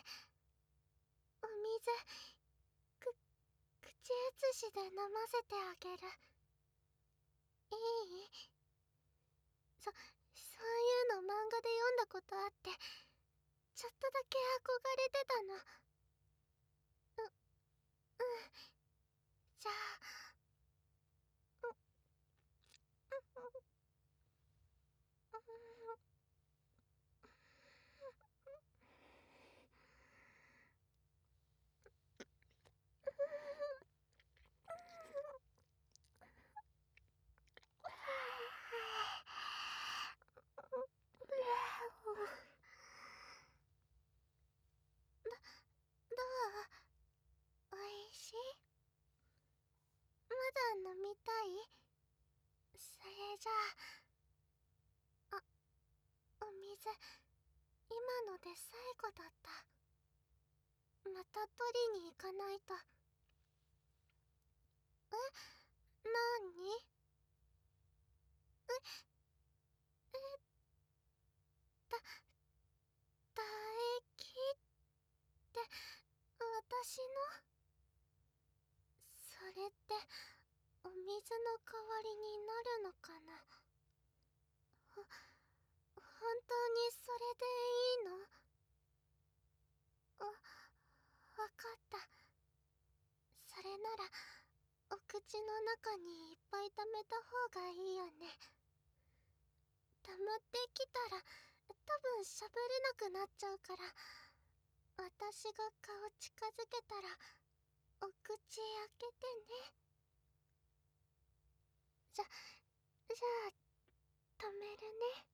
お水、口移しで飲ませてあげる。いい？そういうの漫画で読んだことあって、ちょっとだけ憧れてたの。じゃあ、どう？おいしい？まだ飲みたい？それじゃあ、お水、今ので最後だった。また取りに行かないと。なに？だ、唾液って私の？それってお水の代わりになるのかな？本当にそれでいいの？わかった。それならお口の中にいっぱい溜めた方がいいよね。溜まってきたら多分喋れなくなっちゃうから、私が顔近づけたらお口開けてね。じゃあ止めるね。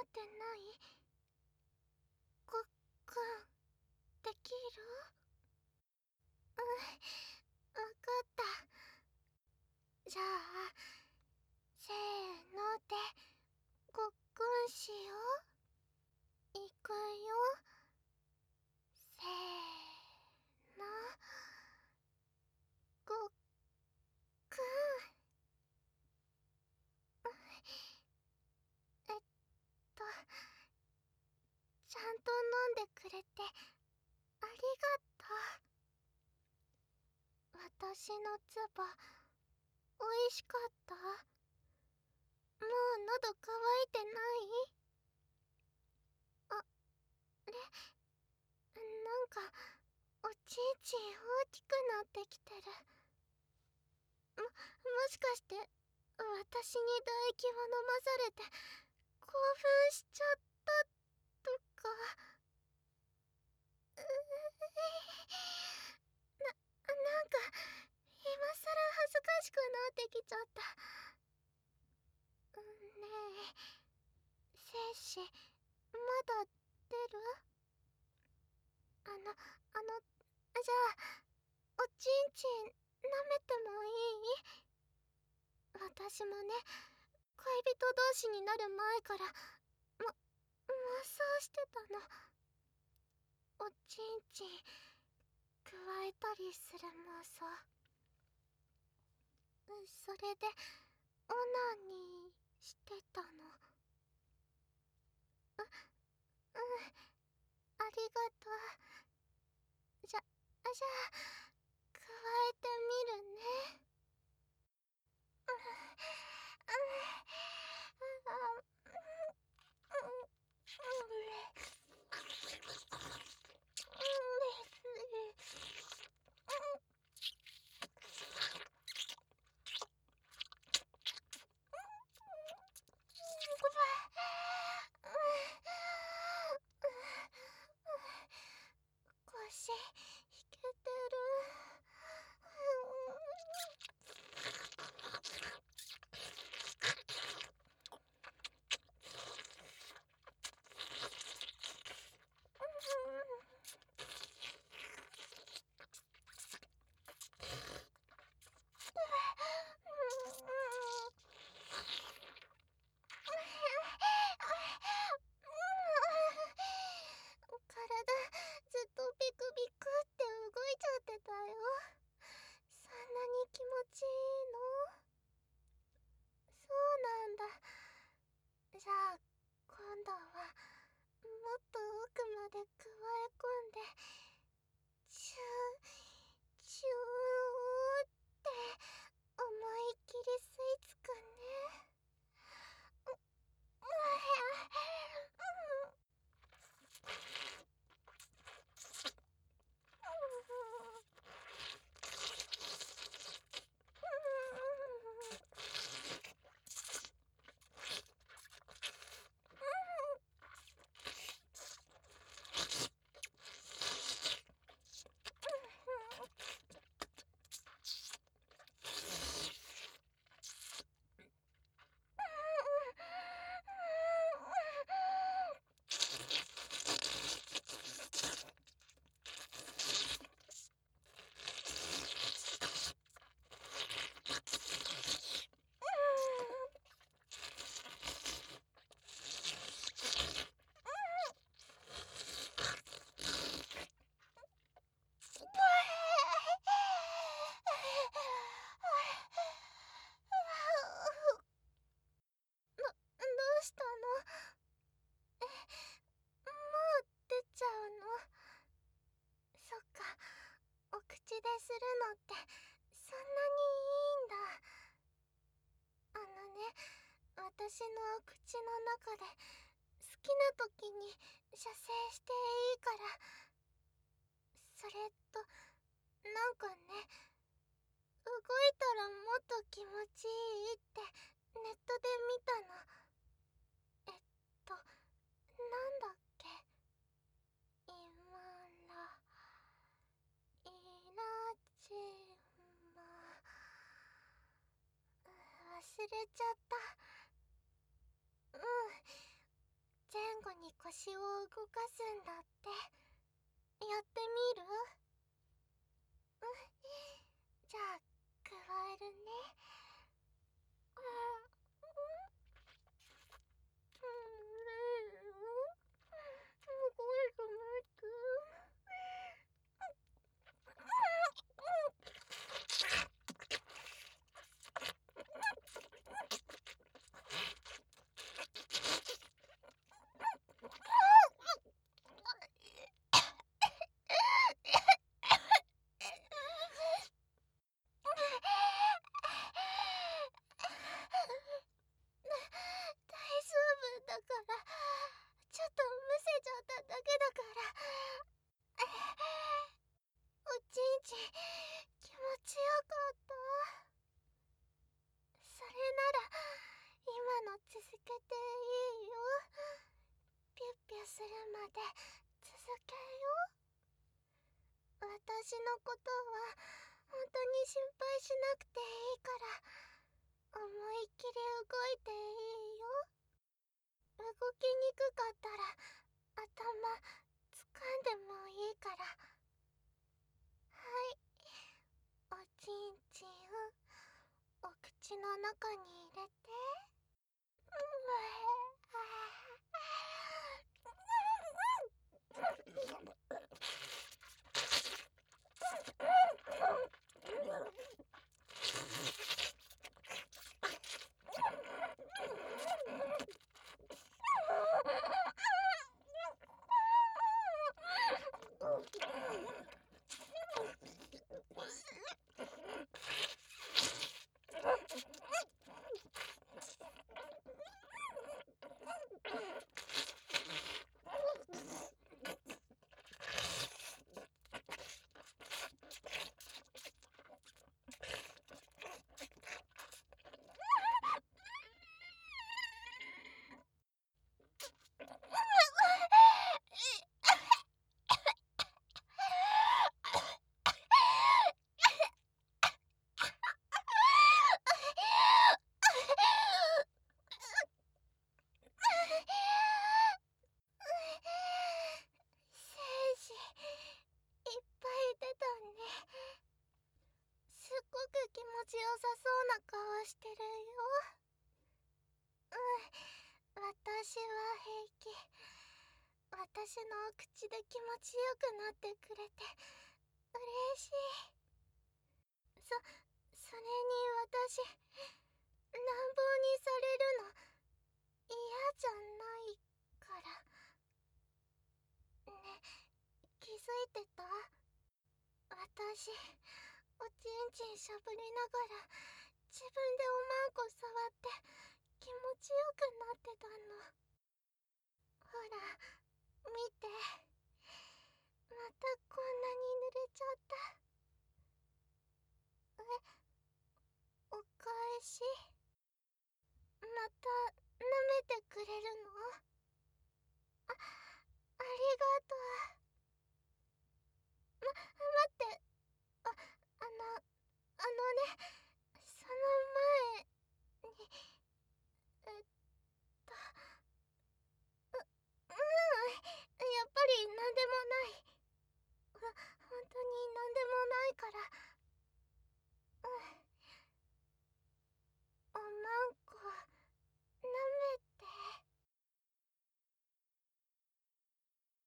ってない？ごっくん、できる？うん、わかった。じゃあ、せーので、ごっくんしよう。いくよ。せーの。ごっくん。えっと、ちゃんと飲んでくれて、ありがとう。私のツバ、おいしかった？もう喉乾いてない？あれ、なんか、おちんちん大きくなってきてる。もしかして、私に唾液を飲まされて、興奮しちゃったとか。なんか、今さら恥ずかしくなってきちゃった。ねえ、精子、まだ出る？じゃあ、おちんちん、舐めてもいい？私もね、恋人同士になる前から、妄想してたの。おちんちん、くわえたりする妄想。それで、オナニーしてたの。ありがとう。じゃあ、くわえてみるね。腰、引けてる。体ずっとビクビクって動いちゃってたよ。そんなに気持ちいいの？そうなんだ。じゃあ今度はもっと奥までくわえ込んで、チューチューって思いっきり吸い付くね。どうしたの？もう出ちゃうの？そっか、お口でするのってそんなにいいんだ。ね、私のお口の中で好きな時に射精していいから。それと、なんかね、動いたらもっと気持ちいいってネットで見たの。なんだっけ、今ら、イラチマ、忘れちゃった。 に腰を動かすんだって。やってみる？じゃあ加えるね。すごい気持ちいい。大丈夫だから、ちょっとむせちゃっただけだから。おちんちん気持ちよかった。それなら今の続けていいよ。ピュッピュするまで続けよう。私のことは本当に心配しなくていいから、思いっきり動いていいよ。動きにくかったら頭掴んでもいいから。はい、おちんちんお口の中に入れて。精子いっぱい出たね。すっごく気持ちよさそうな顔してるよ。私は平気。私のお口で気持ちよくなってくれて嬉しい。それに私乱暴にされるの嫌じゃないからね。気づいてた？私おちんちんしゃぶりながら自分でおまんこ触って気持ちよくなってたの。ほら見て、またこんなに濡れちゃった。お返し。